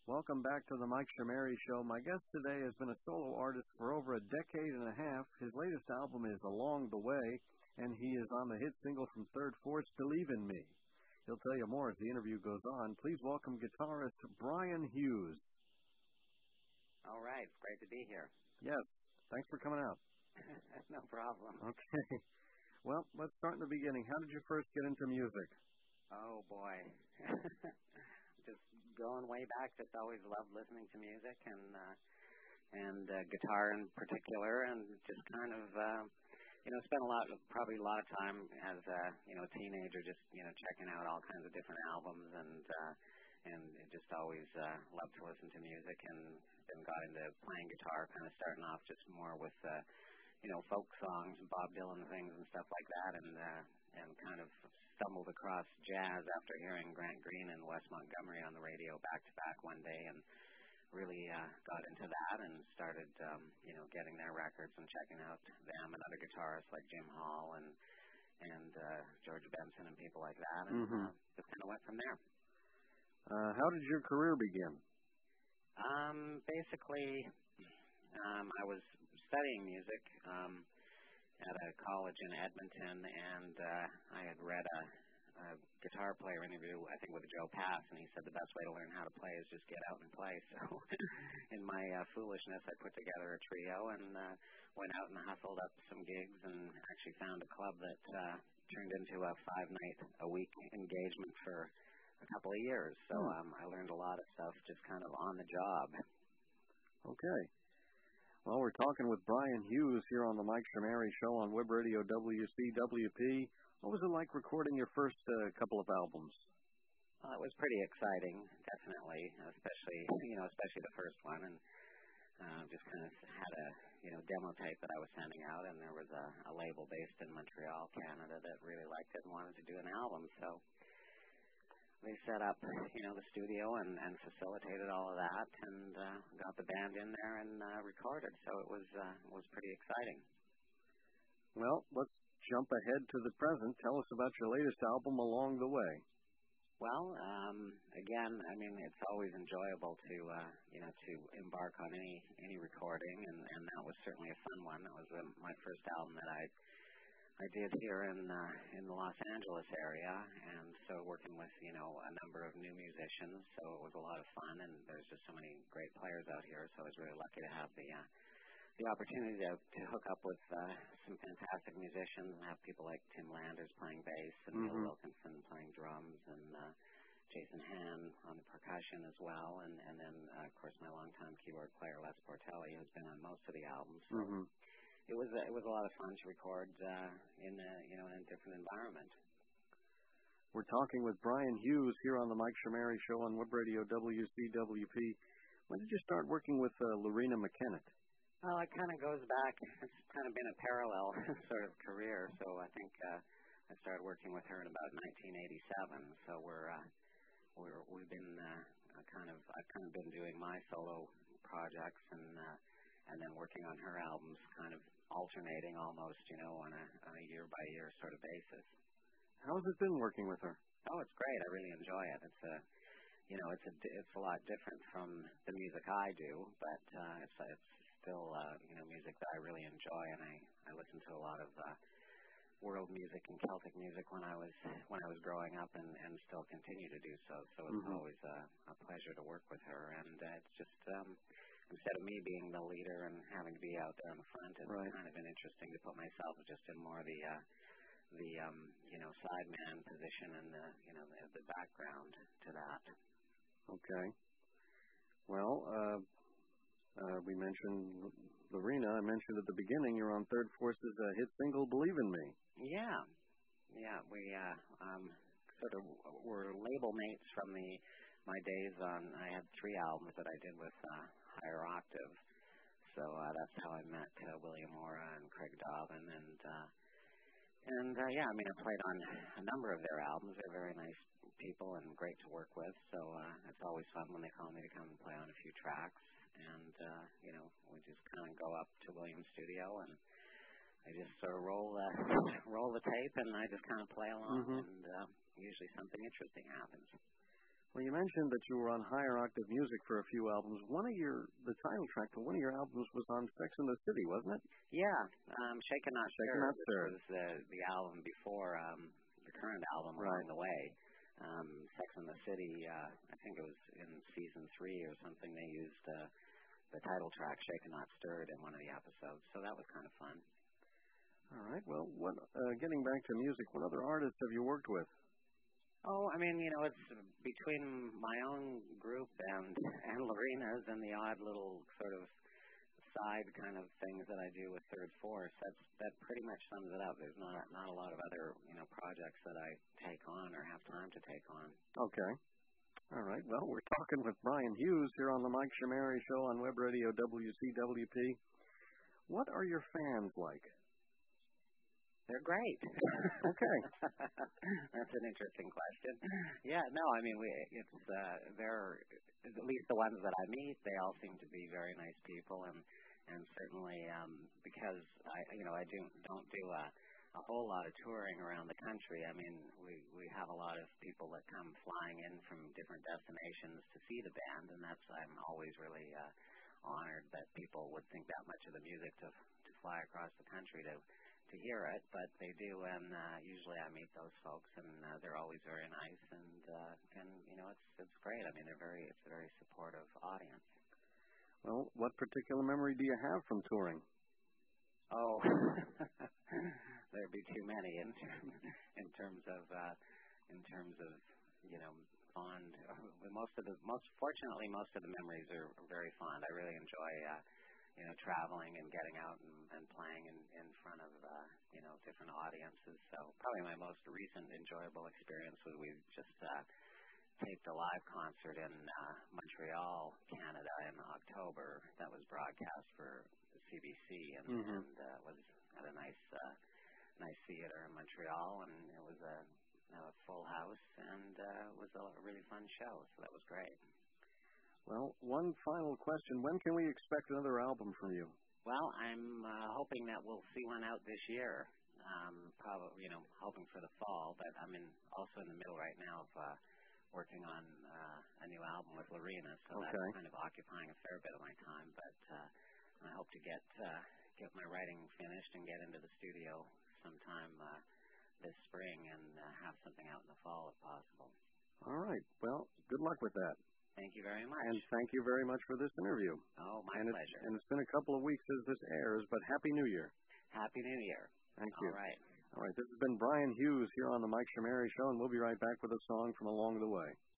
Welcome back to the Mike Shamari Show. My guest today has been a solo artist for over a decade and a half. His latest album is Along the Way, and he is on the hit single from Third Force, Believe in Me. He'll tell you more as the interview goes on. Please welcome guitarist Brian Hughes. All right, it's great to be here. Yes, thanks for coming out. No problem. Okay. Well, let's start in the beginning. How did you first get into music? Oh, boy. Just going way back, just always loved listening to music and guitar in particular, and just kind of, spent probably a lot of time as a teenager just, checking out all kinds of different albums and just always loved to listen to music, and then got into playing guitar, kind of starting off just more with, folk songs and Bob Dylan things and stuff like that, and kind of stumbled across jazz after hearing Grant Green and Wes Montgomery on the radio back to back one day, and really got into that and started, getting their records and checking out them and other guitarists like Jim Hall and George Benson and people like that, and just kind of went from there. How did your career begin? Basically, I was studying music at a college in Edmonton, and I had read a guitar player interview, I think with Joe Pass, and he said the best way to learn how to play is just get out and play. So in my foolishness, I put together a trio and went out and hustled up some gigs and actually found a club that turned into a 5-night-a-week engagement for a couple of years. So I learned a lot of stuff just kind of on the job. Okay. Well, we're talking with Brian Hughes here on the Mike Shamari Show on Web Radio WCWP. What was it like recording your first couple of albums? It was pretty exciting, definitely, especially the first one, and just kind of had a demo tape that I was sending out, and there was a label based in Montreal, Canada, that really liked it and wanted to do an album, so they set up, the studio and facilitated all of that, and got the band in there and recorded. So it was pretty exciting. Well, let's jump ahead to the present. Tell us about your latest album, Along the Way. Well, again, I mean, it's always enjoyable to embark on any recording, and that was certainly a fun one. That was my first album that I did here in the Los Angeles area, and so working with a number of new musicians, so it was a lot of fun, and there's just so many great players out here, so I was really lucky to have the opportunity to hook up with some fantastic musicians and have people like Tim Landers playing bass and Neil Wilkinson playing drums, and Jason Hann on the percussion as well, and then of course my longtime keyboard player Les Portelli, who's been on most of the albums. So it was a lot of fun to record in a different environment. We're talking with Brian Hughes here on the Mike Shamari Show on Web Radio WCWP. When did you start working with Loreena McKennitt? Well, it kind of goes back. It's kind of been a parallel sort of career. So I think I started working with her in about 1987. So we've been I've kind of been doing my solo projects and then working on her albums, kind of alternating almost, on a year by year sort of basis. How's it been working with her? Oh, it's great. I really enjoy it. It's a lot different from the music I do, but it's still music that I really enjoy, and I listened to a lot of world music and Celtic music when I was growing up, and still continue to do so. So it's always a pleasure to work with her, and it's just instead of me being the leader and having to be out there in the front, it's kind of been interesting to put myself just in more the sideman position and the background to that. Okay. Well, we mentioned Loreena. I mentioned at the beginning you're on Third Force's hit single, Believe in Me. Yeah. We sort of were label mates from my days on. I had 3 albums that I did with Higher Octave. So that's how I met William Ora and Craig Dobbin, and I mean, I played on a number of their albums. They're very nice people and great to work with. So it's always fun when they call me to come and play on a few tracks. And, we just kind of go up to William's studio, and I just sort of roll the tape, and I just kind of play along, and usually something interesting happens. Well, you mentioned that you were on Higher Octave Music for a few albums. The title track for one of your albums was on Sex and the City, wasn't it? Yeah, Shaken Not Shaken Not Stirred. Which was the album before the current album, Right. Along the Way. Sex and the City, I think it was in season 3 or something, they used the title track, Shaken Not Stirred, in one of the episodes, so that was kind of fun. All right, well, getting back to music, what other artists have you worked with? Oh, I mean, it's between my own group and Lorena's and the odd little sort of side kind of things that I do with Third Force. That pretty much sums it up. There's not a lot of other projects that I take on or have time to take on. Okay. All right. Well, we're talking with Brian Hughes here on the Mike Shamari Show on Web Radio WCWP. What are your fans like? They're great. Okay. That's an interesting question. Yeah, no, I mean, they're, at least the ones that I meet, they all seem to be very nice people, and certainly because I don't do a whole lot of touring around the country. I mean, we have a lot of people that come flying in from different destinations to see the band, and I'm always really honored that people would think that much of the music to fly across the country to hear it, but they do, and usually I meet those folks, and they're always very nice, and it's great. I mean, it's a very supportive audience. Well, what particular memory do you have from touring? Oh, there'd be too many in terms of fond. Fortunately, most of the memories are very fond. I really enjoy traveling and getting out and playing in front of different audiences. So probably my most recent enjoyable experience was we just taped a live concert in Montreal, Canada in October. That was broadcast for the CBC and was at a nice theater in Montreal, and it was a full house, and it was a really fun show. So that was great. Well, one final question. When can we expect another album from you? Well, I'm hoping that we'll see one out this year. Probably, hoping for the fall, but I'm also in the middle right now of working on a new album with Lorena, so that's kind of occupying a fair bit of my time. But I hope to get my writing finished and get into the studio sometime this spring and have something out in the fall if possible. All right. Well, good luck with that. Thank you very much. And thank you very much for this interview. Oh, my pleasure. And it's been a couple of weeks as this airs, but Happy New Year. Happy New Year. Thank you. All right. All right. This has been Brian Hughes here on the Mike Shamari Show, and we'll be right back with a song from Along the Way.